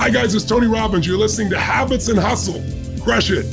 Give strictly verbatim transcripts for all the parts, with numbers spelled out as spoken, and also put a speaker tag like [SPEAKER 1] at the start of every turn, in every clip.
[SPEAKER 1] Hi guys, it's Tony Robbins. You're listening to Habits and Hustle. Crush it.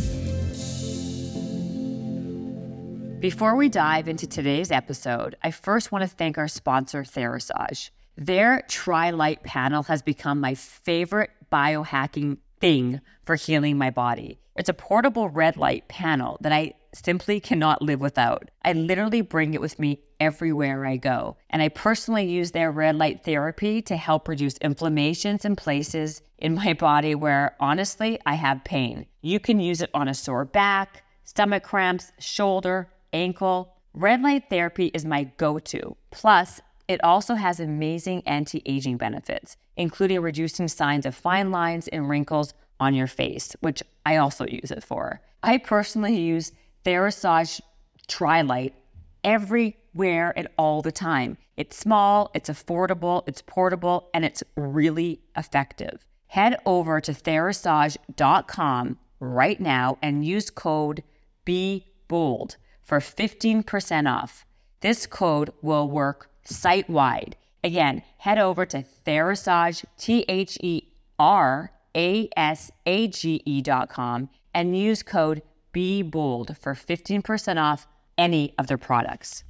[SPEAKER 2] Before we dive into today's episode, I first want to thank our sponsor, Therasage. Their Tri-Light panel has become my favorite biohacking thing for healing my body. It's a portable red light panel that I simply cannot live without. I literally bring it with me everywhere I go. And I personally use their red light therapy to help reduce inflammations in places in my body where, honestly, I have pain. You can use it on a sore back, stomach cramps, shoulder, ankle. Red light therapy is my go-to. Plus, it also has amazing anti-aging benefits, including reducing signs of fine lines and wrinkles on your face, which I also use it for. I personally use Therasage Tri-Light everywhere and all the time. It's small, it's affordable, it's portable, and it's really effective. Head over to therasage dot com right now and use code BEBOLD for fifteen percent off. This code will work site-wide. Again, head over to Therasage, T H E R A S A G E dot com and use code BEBOLD for fifteen percent off any of their products.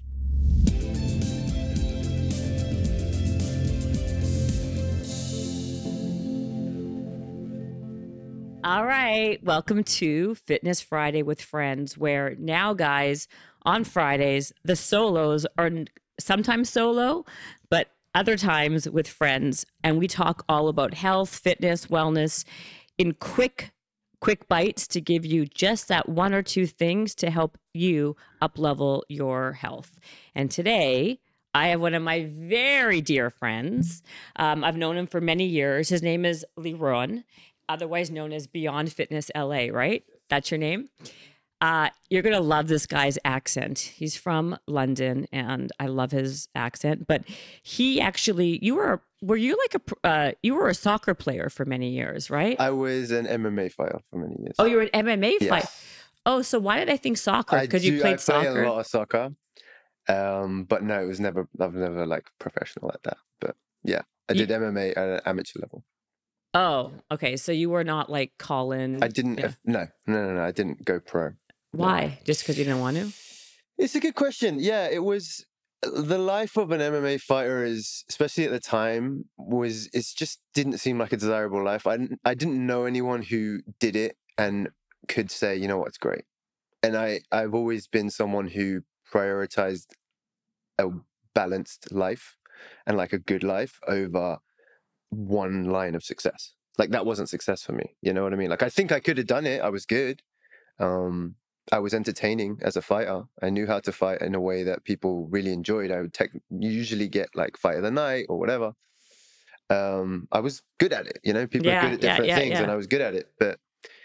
[SPEAKER 2] All right, welcome to Fitness Friday with Friends, where now, guys, on Fridays, the solos are sometimes solo, but other times with friends, and we talk all about health, fitness, wellness in quick, quick bites to give you just that one or two things to help you up-level your health. And today, I have one of my very dear friends. Um, I've known him for many years. His name is Leron, otherwise known as Beyond Fitness L A, right? That's your name? Uh, you're going to love this guy's accent. He's from London, and I love his accent. But he actually, you were, were you like a, uh, you were a soccer player for many years, right?
[SPEAKER 3] I was an M M A fighter for many years.
[SPEAKER 2] Oh, you were an M M A
[SPEAKER 3] Yes.
[SPEAKER 2] fighter? Oh, so why did I think soccer? Because you played
[SPEAKER 3] I play
[SPEAKER 2] soccer?
[SPEAKER 3] a lot of soccer. Um, but no, it was never, I've never like professional like that. But yeah, I did
[SPEAKER 2] You-
[SPEAKER 3] M M A at an amateur level.
[SPEAKER 2] Oh, okay. So you were not like Colin.
[SPEAKER 3] I didn't,
[SPEAKER 2] Yeah.
[SPEAKER 3] no, no, no, no, I didn't go pro.
[SPEAKER 2] Why? Just because you didn't want to?
[SPEAKER 3] It's a good question. Yeah, it was the life of an M M A fighter is, especially at the time, was it just didn't seem like a desirable life. I didn't, I didn't know anyone who did it and could say, you know what's great. And I, I've always been someone who prioritized a balanced life and like a good life over one line of success. Like that wasn't success for me. You know what I mean? Like I think I could have done it. I was good. Um, I was entertaining as a fighter. I knew how to fight in a way that people really enjoyed. I would tech, usually get like fight of the night or whatever. Um, I was good at it. You know, people
[SPEAKER 2] Yeah,
[SPEAKER 3] are good at
[SPEAKER 2] yeah,
[SPEAKER 3] different
[SPEAKER 2] yeah,
[SPEAKER 3] things,
[SPEAKER 2] yeah.
[SPEAKER 3] and I was good at it. But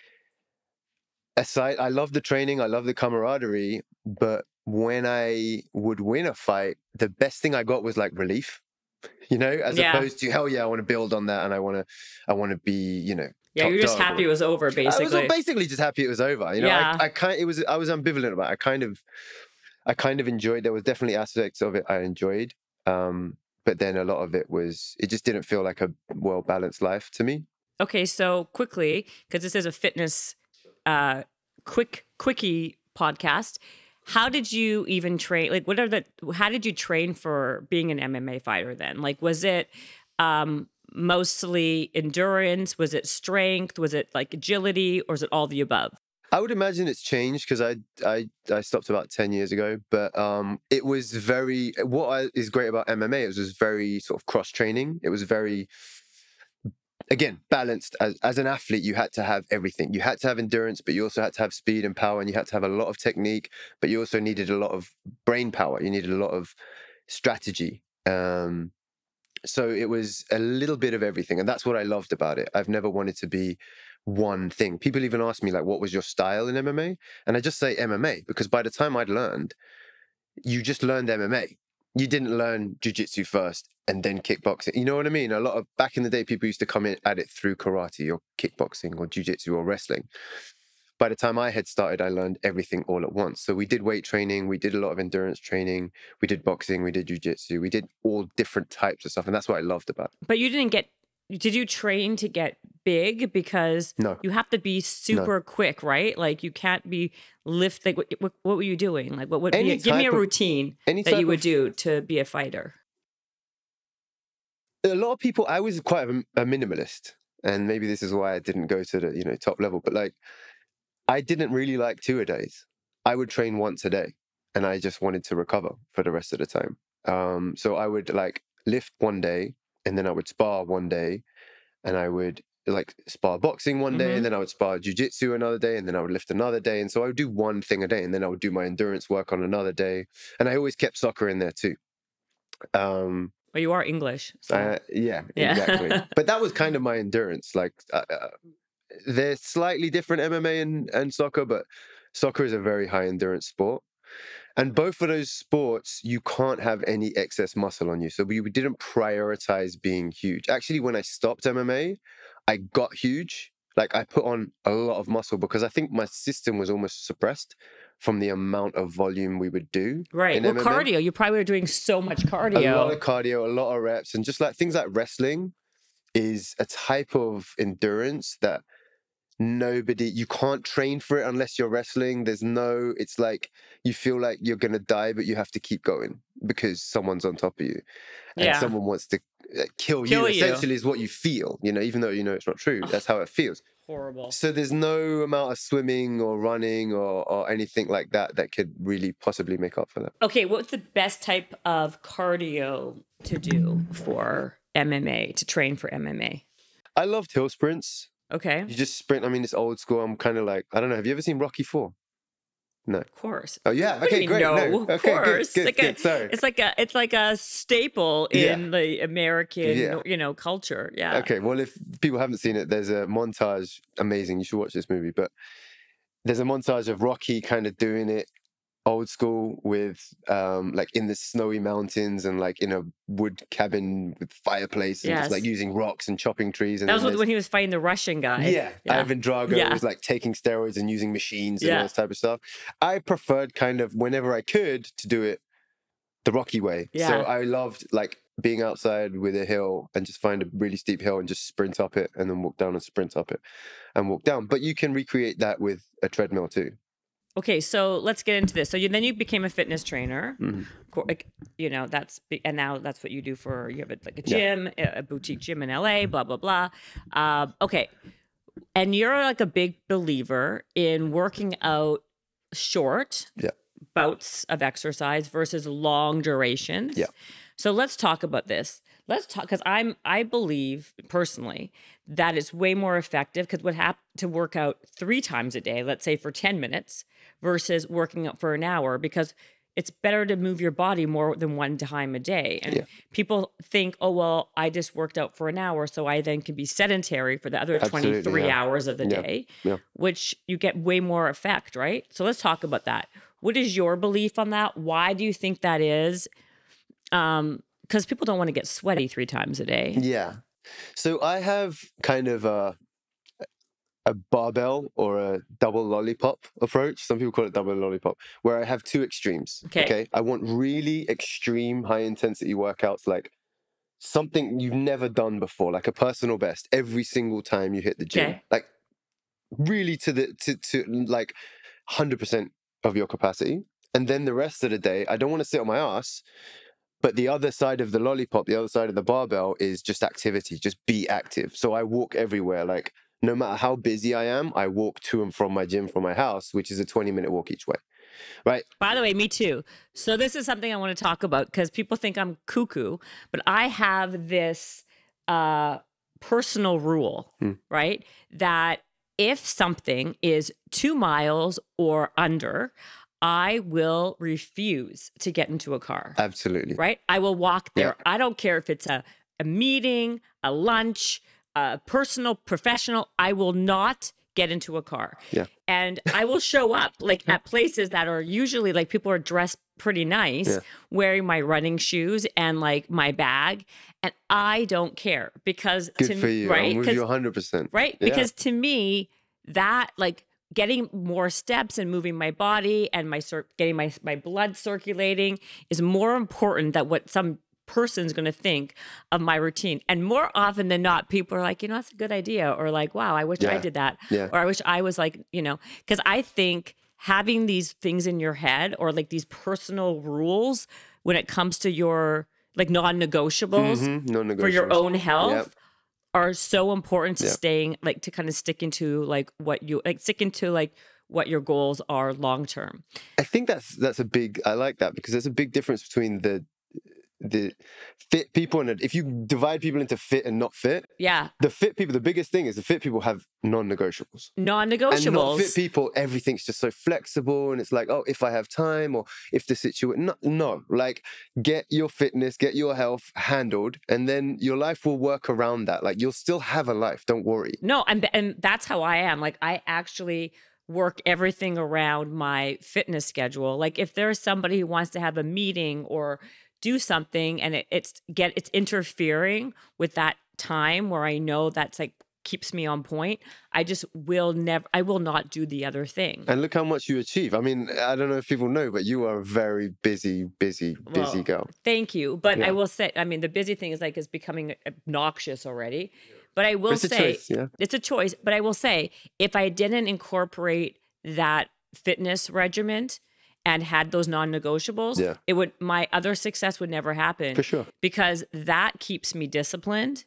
[SPEAKER 3] aside, I love the training. I love the camaraderie. But when I would win a fight, the best thing I got was like relief. You know, as
[SPEAKER 2] Yeah.
[SPEAKER 3] opposed to hell yeah, I want to build on that, and I want to, I want to be, you know.
[SPEAKER 2] Yeah,
[SPEAKER 3] top
[SPEAKER 2] you're just
[SPEAKER 3] dog
[SPEAKER 2] happy
[SPEAKER 3] or-
[SPEAKER 2] it was over, basically.
[SPEAKER 3] I was basically just happy it was over. You know,
[SPEAKER 2] Yeah.
[SPEAKER 3] I, I kind, it was, I was ambivalent about it. I kind of, I kind of enjoyed. There was definitely aspects of it I enjoyed, um, but then a lot of it was, it just didn't feel like a well balanced life to me.
[SPEAKER 2] Okay, so quickly, because this is a fitness uh, quick quickie podcast. How did you even train? Like, what are the? How did you train for being an M M A fighter? Then, like, was it um, mostly endurance? Was it strength? Was it like agility, or is it all the above?
[SPEAKER 3] I would imagine it's changed because I, I I stopped about ten years ago, but um, it was very. What I, is great about M M A is it was very sort of cross training. It was very. Again, balanced. As as an athlete, you had to have everything. You had to have endurance, but you also had to have speed and power, and you had to have a lot of technique, but you also needed a lot of brain power. You needed a lot of strategy. Um, so it was a little bit of everything, and that's what I loved about it. I've never wanted to be one thing. People even ask me, like, what was your style in M M A? And I just say M M A, because by the time I'd learned, you just learned M M A. You didn't learn jiu-jitsu first and then kickboxing. You know what I mean? A lot of back in the day, people used to come in at it through karate or kickboxing or jiu-jitsu or wrestling. By the time I had started, I learned everything all at once. So we did weight training, we did a lot of endurance training, we did boxing, we did jiu-jitsu, we did all different types of stuff. And that's what I loved about it.
[SPEAKER 2] But you didn't get. Did you train to get big because
[SPEAKER 3] No.
[SPEAKER 2] you have to be super quick, right? Like you can't be lift. Like what, what, what were you doing? Like what would
[SPEAKER 3] Any
[SPEAKER 2] be, give me a
[SPEAKER 3] type of-
[SPEAKER 2] routine
[SPEAKER 3] any
[SPEAKER 2] that you
[SPEAKER 3] type
[SPEAKER 2] would
[SPEAKER 3] of-
[SPEAKER 2] do to be a fighter?
[SPEAKER 3] A lot of people, I was quite a, a minimalist, and maybe this is why I didn't go to the, you know, top level, but like, I didn't really like two a days. I would train once a day, and I just wanted to recover for the rest of the time. Um, so I would like lift one day, and then I would spar one day, and I would like spar boxing one day,
[SPEAKER 2] Mhm.
[SPEAKER 3] and then I would spar jujitsu another day, and then I would lift another day. And so I would do one thing a day, and then I would do my endurance work on another day. And I always kept soccer in there too. Um,
[SPEAKER 2] Well, you are English. So.
[SPEAKER 3] uh, yeah,
[SPEAKER 2] Yeah.
[SPEAKER 3] exactly. But that was kind of my endurance. Like, uh, uh, they're slightly different M M A and, and soccer, but soccer is a very high endurance sport. And both of those sports, you can't have any excess muscle on you. So we, we didn't prioritize being huge. Actually, when I stopped M M A, I got huge. Like I put on a lot of muscle because I think my system was almost suppressed from the amount of volume we would do.
[SPEAKER 2] Right.
[SPEAKER 3] in
[SPEAKER 2] Well,
[SPEAKER 3] M M A.
[SPEAKER 2] cardio. You probably were doing so much cardio.
[SPEAKER 3] A lot of cardio, a lot of reps, and just like things like wrestling is a type of endurance that nobody, you can't train for it unless you're wrestling. There's no, it's like you feel like you're gonna die, but you have to keep going because someone's on top of you, and
[SPEAKER 2] Yeah.
[SPEAKER 3] someone wants to uh, kill,
[SPEAKER 2] Kill
[SPEAKER 3] you.
[SPEAKER 2] you.
[SPEAKER 3] Essentially, is what you feel. You know, even though you know it's not true, that's how it feels.
[SPEAKER 2] Horrible.
[SPEAKER 3] So there's no amount of swimming or running or, or anything like that that could really possibly make up for that.
[SPEAKER 2] Okay, what's the best type of cardio to do for M M A, to train for M M A?
[SPEAKER 3] I loved hill sprints.
[SPEAKER 2] Okay,
[SPEAKER 3] You just sprint. I mean, it's old school. I'm kind of like, I don't know. Have you ever seen Rocky Four? No.
[SPEAKER 2] of course.
[SPEAKER 3] Oh yeah.
[SPEAKER 2] What do you
[SPEAKER 3] Okay,
[SPEAKER 2] mean,
[SPEAKER 3] great.
[SPEAKER 2] No,
[SPEAKER 3] No.
[SPEAKER 2] of
[SPEAKER 3] Okay, good,
[SPEAKER 2] course.
[SPEAKER 3] good,
[SPEAKER 2] it's like
[SPEAKER 3] good.
[SPEAKER 2] a,
[SPEAKER 3] Sorry.
[SPEAKER 2] it's like a, it's like a staple
[SPEAKER 3] Yeah.
[SPEAKER 2] in the American,
[SPEAKER 3] Yeah.
[SPEAKER 2] you know, culture. Yeah.
[SPEAKER 3] Okay, well, if people haven't seen it, there's a montage. Amazing. You should watch this movie. But there's a montage of Rocky kind of doing it old school with um like in the snowy mountains and like in a wood cabin with fireplace and
[SPEAKER 2] Yes.
[SPEAKER 3] just like using rocks and chopping trees. And
[SPEAKER 2] That was
[SPEAKER 3] then
[SPEAKER 2] what,
[SPEAKER 3] there's-
[SPEAKER 2] when he was fighting the Russian guy.
[SPEAKER 3] Yeah, Ivan Drago
[SPEAKER 2] Yeah.
[SPEAKER 3] was like taking steroids and using machines and
[SPEAKER 2] Yeah.
[SPEAKER 3] all this type of stuff. I preferred kind of whenever I could to do it the Rocky way.
[SPEAKER 2] Yeah.
[SPEAKER 3] So I loved like being outside with a hill and just find a really steep hill and just sprint up it and then walk down and sprint up it and walk down. But you can recreate that with a treadmill too.
[SPEAKER 2] Okay, so let's get into this. So you then you became a fitness trainer.
[SPEAKER 3] Mhm.
[SPEAKER 2] Co- like, you know, that's and now that's what you do for you have a, like a
[SPEAKER 3] Yeah.
[SPEAKER 2] gym, a a boutique gym in L A. Blah blah blah. Um, okay, and you're like a big believer in working out short
[SPEAKER 3] Yeah.
[SPEAKER 2] bouts of exercise versus long durations.
[SPEAKER 3] Yeah.
[SPEAKER 2] So let's talk about this. Let's talk because I'm I believe personally that it's way more effective because what happened to work out three times a day, let's say for ten minutes, versus working out for an hour because it's better to move your body more than one time a day. And
[SPEAKER 3] Yeah.
[SPEAKER 2] people think, oh well, I just worked out for an hour, so I then can be sedentary for the other
[SPEAKER 3] Absolutely,
[SPEAKER 2] twenty-three
[SPEAKER 3] yeah.
[SPEAKER 2] hours of the
[SPEAKER 3] Yeah.
[SPEAKER 2] day,
[SPEAKER 3] Yeah.
[SPEAKER 2] which you get way more effect, right? So let's talk about that. What is your belief on that? Why do you think that is? Um, because people don't want to get sweaty three times a day.
[SPEAKER 3] Yeah. So I have kind of a a barbell or a double lollipop approach. Some people call it double lollipop, where I have two extremes.
[SPEAKER 2] Okay.
[SPEAKER 3] I want really extreme high intensity workouts, like something you've never done before, like a personal best every single time you hit the gym.
[SPEAKER 2] Okay.
[SPEAKER 3] Like really to the to to like one hundred percent of your capacity. And then the rest of the day, I don't want to sit on my ass. But the other side of the lollipop, the other side of the barbell is just activity, just be active. So I walk everywhere. Like no matter how busy I am, I walk to and from my gym from my house, which is a twenty minute walk each way. Right.
[SPEAKER 2] By the way, me too. So this is something I want to talk about because people think I'm cuckoo, but I have this uh, personal rule,
[SPEAKER 3] Hmm.
[SPEAKER 2] right? That if something is two miles or under, I will refuse to get into a car.
[SPEAKER 3] Absolutely.
[SPEAKER 2] Right? I will walk there.
[SPEAKER 3] Yeah.
[SPEAKER 2] I don't care if it's a, a meeting, a lunch, a personal, professional. I will not get into a car.
[SPEAKER 3] Yeah.
[SPEAKER 2] And I will show up like at places that are usually like people are dressed pretty nice,
[SPEAKER 3] Yeah.
[SPEAKER 2] wearing my running shoes and like my bag. And I don't care because
[SPEAKER 3] Good
[SPEAKER 2] to
[SPEAKER 3] for
[SPEAKER 2] me,
[SPEAKER 3] you.
[SPEAKER 2] right?
[SPEAKER 3] I'm with
[SPEAKER 2] 'Cause-
[SPEAKER 3] you one hundred percent.
[SPEAKER 2] right?
[SPEAKER 3] Yeah.
[SPEAKER 2] Because to me, that like getting more steps and moving my body and my cir- getting my my blood circulating is more important than what some person's going to think of my routine? And more often than not, people are like, you know, that's a good idea. Or like, wow, I wish
[SPEAKER 3] Yeah.
[SPEAKER 2] I did that.
[SPEAKER 3] Yeah.
[SPEAKER 2] Or I wish I was like, you know, because I think having these things in your head or like these personal rules when it comes to your like non-negotiables
[SPEAKER 3] Mm-hmm. Non-negotiables.
[SPEAKER 2] for your own health
[SPEAKER 3] Yep.
[SPEAKER 2] are so important to
[SPEAKER 3] Yep.
[SPEAKER 2] staying like to kind of stick into like what you like stick into like what your goals are long term.
[SPEAKER 3] I think that's that's a big. I like that because there's a big difference between the the fit people and if you divide people into fit and not fit.
[SPEAKER 2] Yeah.
[SPEAKER 3] The fit people, the biggest thing is the fit people have non-negotiables.
[SPEAKER 2] Non-negotiables.
[SPEAKER 3] And not fit people, everything's just so flexible, and it's like, oh, if I have time or if the situation, no, no, like get your fitness, get your health handled, and then your life will work around that. Like you'll still have a life, don't worry.
[SPEAKER 2] No, and and that's how I am. Like I actually work everything around my fitness schedule. Like if there's somebody who wants to have a meeting or do something and it, it's get it's interfering with that time where I know that's like keeps me on point, I just will never I will not do the other thing.
[SPEAKER 3] And look how much you achieve. I mean, I don't know if people know, but you are a very busy, busy, busy
[SPEAKER 2] Well,
[SPEAKER 3] girl.
[SPEAKER 2] Thank you. But
[SPEAKER 3] Yeah.
[SPEAKER 2] I will say, I mean, the busy thing is like is becoming obnoxious already. But I will
[SPEAKER 3] It's a
[SPEAKER 2] say
[SPEAKER 3] choice, yeah.
[SPEAKER 2] it's a choice. But I will say, if I didn't incorporate that fitness regimen and had those non-negotiables,
[SPEAKER 3] Yeah.
[SPEAKER 2] it would my other success would never happen.
[SPEAKER 3] For sure.
[SPEAKER 2] Because that keeps me disciplined.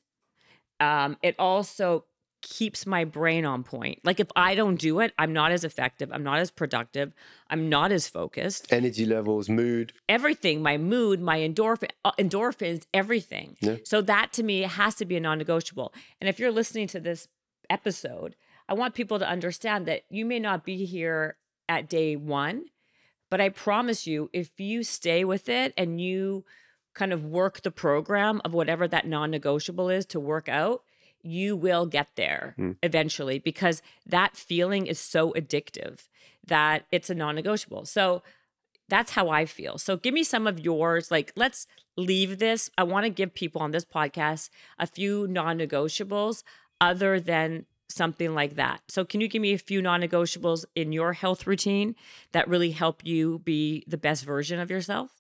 [SPEAKER 2] Um, it also keeps my brain on point. Like if I don't do it, I'm not as effective. I'm not as productive. I'm not as focused.
[SPEAKER 3] Energy levels, mood.
[SPEAKER 2] Everything, my mood, my endorphin, uh, endorphins, everything.
[SPEAKER 3] Yeah.
[SPEAKER 2] So that to me has to be a non-negotiable. And if you're listening to this episode, I want people to understand that you may not be here at day one, but I promise you, if you stay with it and you kind of work the program of whatever that non-negotiable is to work out, you will get there
[SPEAKER 3] Mm.
[SPEAKER 2] eventually because that feeling is so addictive that it's a non-negotiable. So that's how I feel. So give me some of yours. Like, let's leave this. I want to give people on this podcast a few non-negotiables other than something like that. So can you give me a few non-negotiables in your health routine that really help you be the best version of yourself?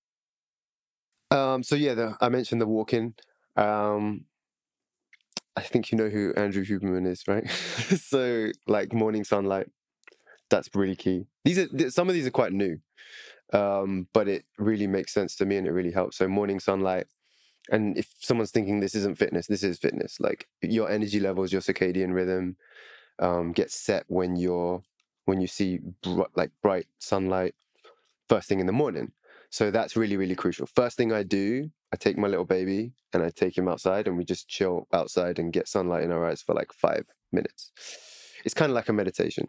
[SPEAKER 3] Um, so yeah, the, I mentioned the walking. Um, I think you know who Andrew Huberman is, right? So like morning sunlight, that's really key. These are th- some of these are quite new, um, but it really makes sense to me and it really helps. So morning sunlight, and if someone's thinking this isn't fitness, this is fitness. Like your energy levels, your circadian rhythm, um, gets set when you're when you see br- like bright sunlight first thing in the morning. So that's really, really crucial. First thing I do, I take my little baby and I take him outside and we just chill outside and get sunlight in our eyes for like five minutes. It's kind of like a meditation.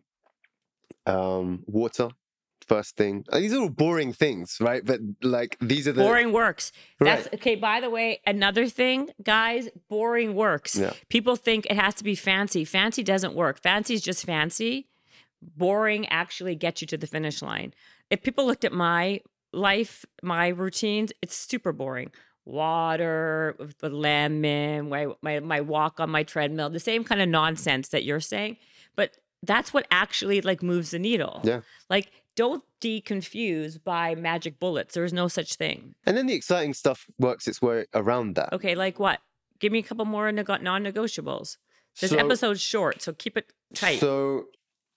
[SPEAKER 3] Um, water, first thing. Uh, These are all boring things, right? But like these are the
[SPEAKER 2] Boring works. That's
[SPEAKER 3] Right.
[SPEAKER 2] okay. By the way, another thing, guys, boring works.
[SPEAKER 3] Yeah.
[SPEAKER 2] People think it has to be fancy. Fancy doesn't work. Fancy is just fancy. Boring actually gets you to the finish line. If people looked at my life, my routines, it's super boring. Water with the lemon, my, my my walk on my treadmill, the same kind of nonsense that you're saying. But that's what actually like moves the needle.
[SPEAKER 3] Yeah.
[SPEAKER 2] Like don't be confused by magic bullets. There is no such thing.
[SPEAKER 3] And then the exciting stuff works its way around that.
[SPEAKER 2] Okay, like what? Give me a couple more nego- non-negotiables. This
[SPEAKER 3] So-
[SPEAKER 2] episode's short, so keep it tight.
[SPEAKER 3] So,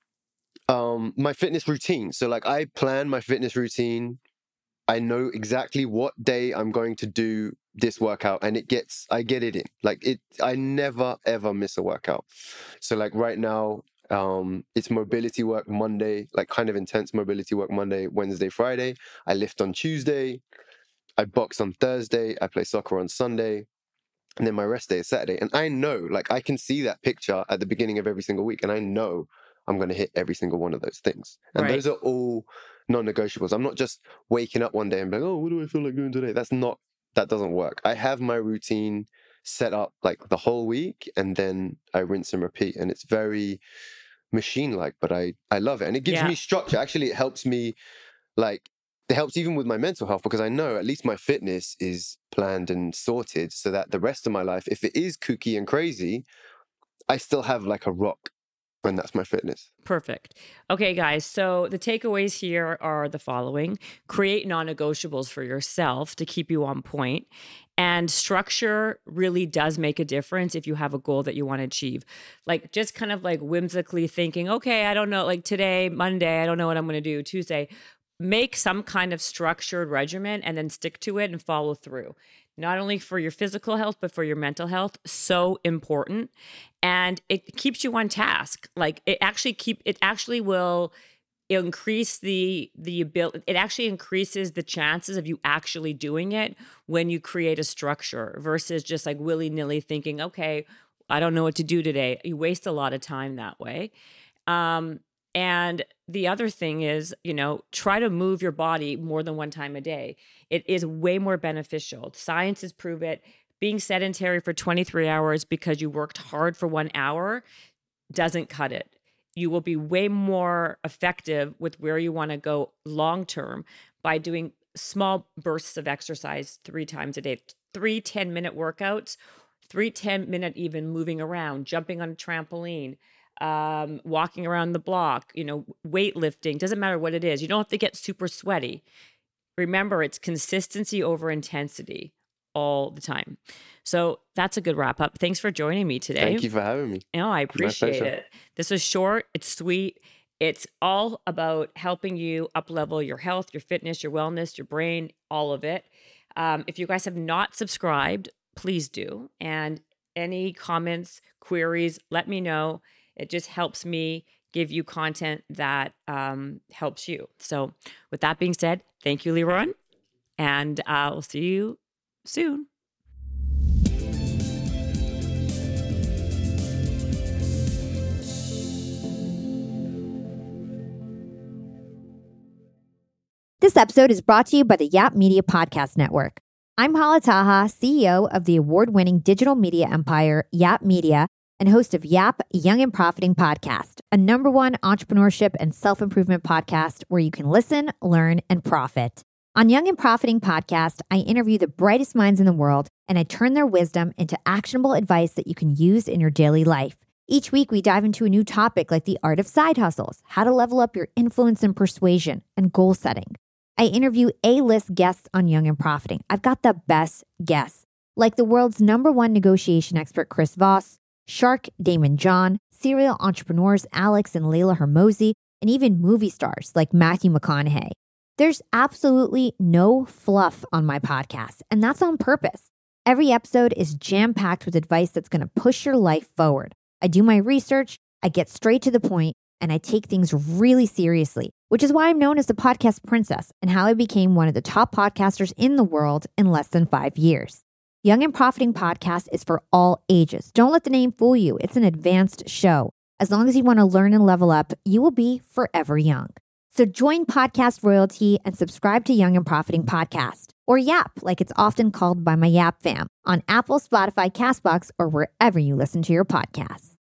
[SPEAKER 3] um, my fitness routine. So, like, I plan my fitness routine. I know exactly what day I'm going to do this workout, and it gets, I get it in. Like, it, I never ever miss a workout. So, like, right now, um, it's mobility work Monday, like kind of intense mobility work Monday, Wednesday, Friday. I lift on Tuesday. I box on Thursday. I play soccer on Sunday. And then my rest day is Saturday. And I know, like, I can see that picture at the beginning of every single week. And I know I'm going to hit every single one of those things. And
[SPEAKER 2] Right.
[SPEAKER 3] those are all non-negotiables. I'm not just waking up one day and being like, oh, what do I feel like doing today? That's not, that doesn't work. I have my routine set up like the whole week and then I rinse and repeat. And it's very machine-like, but I, I love it. And it gives
[SPEAKER 2] Yeah.
[SPEAKER 3] me structure. Actually, it helps me, like, it helps even with my mental health because I know at least my fitness is planned and sorted so that the rest of my life, if it is kooky and crazy, I still have like a rock And that's my fitness.
[SPEAKER 2] Perfect. Okay, guys. So the takeaways here are the following. Create non-negotiables for yourself to keep you on point. And structure really does make a difference if you have a goal that you want to achieve. Like just kind of like whimsically thinking, okay, I don't know, like today, Monday, I don't know what I'm going to do. Tuesday, make some kind of structured regimen and then stick to it and follow through. Not only for your physical health, but for your mental health. So important. And it keeps you on task. Like it actually keep, it actually will increase the, the ability, it actually increases the chances of you actually doing it when you create a structure versus just like willy-nilly thinking, okay, I don't know what to do today. You waste a lot of time that way. Um, And the other thing is, you know, try to move your body more than one time a day. It is way more beneficial. Science has proved it. Being sedentary for twenty-three hours because you worked hard for one hour doesn't cut it. You will be way more effective with where you want to go long term by doing small bursts of exercise three times a day, three ten-minute workouts, three ten-minute even moving around, jumping on a trampoline, um, walking around the block, you know, weightlifting, doesn't matter what it is. You don't have to get super sweaty. Remember, it's consistency over intensity all the time. So that's a good wrap up. Thanks for joining me today.
[SPEAKER 3] Thank you for having me.
[SPEAKER 2] No, I appreciate
[SPEAKER 3] pleasure.
[SPEAKER 2] it. This was short, it's sweet. It's all about helping you up level your health, your fitness, your wellness, your brain, all of it. Um, if you guys have not subscribed, please do. And any comments, queries, let me know. It just helps me give you content that um, helps you. So with that being said, thank you, Liron. And I'll see you soon.
[SPEAKER 4] This episode is brought to you by the Yap Media Podcast Network. I'm Hala Taha, C E O of the award-winning digital media empire, Yap Media, and host of Yap Young and Profiting Podcast, a number one entrepreneurship and self-improvement podcast where you can listen, learn, and profit. On Young and Profiting Podcast, I interview the brightest minds in the world, and I turn their wisdom into actionable advice that you can use in your daily life. Each week, we dive into a new topic like the art of side hustles, how to level up your influence and persuasion, and goal setting. I interview A-list guests on Young and Profiting. I've got the best guests, like the world's number one negotiation expert, Chris Voss, Shark Damon John, serial entrepreneurs Alex and Layla Hermosi, and even movie stars like Matthew McConaughey. There's absolutely no fluff on my podcast, and that's on purpose. Every episode is jam-packed with advice that's going to push your life forward. I do my research, I get straight to the point, and I take things really seriously, which is why I'm known as the podcast princess and how I became one of the top podcasters in the world in less than five years. Young and Profiting Podcast is for all ages. Don't let the name fool you. It's an advanced show. As long as you want to learn and level up, you will be forever young. So join Podcast Royalty and subscribe to Young and Profiting Podcast, or Yap, like it's often called by my Yap fam, on Apple, Spotify, CastBox, or wherever you listen to your podcasts.